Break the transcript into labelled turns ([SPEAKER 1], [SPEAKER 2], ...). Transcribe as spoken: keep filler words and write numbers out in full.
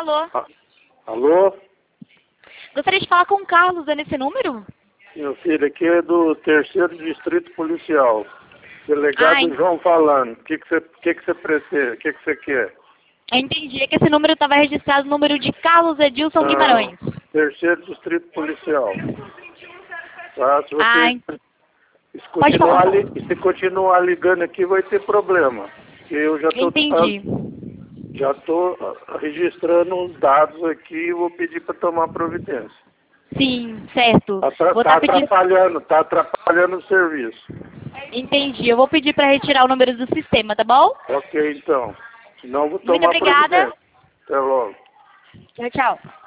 [SPEAKER 1] Alô?
[SPEAKER 2] Ah, alô?
[SPEAKER 1] Gostaria de falar com o Carlos, é nesse número?
[SPEAKER 2] Meu filho, aqui é do terceiro Distrito Policial. Delegado
[SPEAKER 1] Ai.
[SPEAKER 2] João falando. O que que você que que você precisa? O que que você quer?
[SPEAKER 1] Eu entendi, é que esse número estava registrado no número de Carlos Edilson Guimarães.
[SPEAKER 2] Não, terceiro Distrito Policial. Tá? Se você
[SPEAKER 1] Ai.
[SPEAKER 2] se
[SPEAKER 1] Pode
[SPEAKER 2] continuar,
[SPEAKER 1] falar.
[SPEAKER 2] li, se continuar ligando aqui, vai ter problema. Eu já estou
[SPEAKER 1] Entendi.
[SPEAKER 2] já tô registrando os dados aqui e vou pedir para tomar providência.
[SPEAKER 1] Sim, certo.
[SPEAKER 2] Está
[SPEAKER 1] Vou tá pedindo...
[SPEAKER 2] atrapalhando, está atrapalhando o serviço.
[SPEAKER 1] Entendi, eu vou pedir para retirar o número do sistema, tá bom?
[SPEAKER 2] Ok, então. Senão vou
[SPEAKER 1] Muito
[SPEAKER 2] tomar
[SPEAKER 1] obrigada.
[SPEAKER 2] providência. Até logo.
[SPEAKER 1] Tchau, tchau.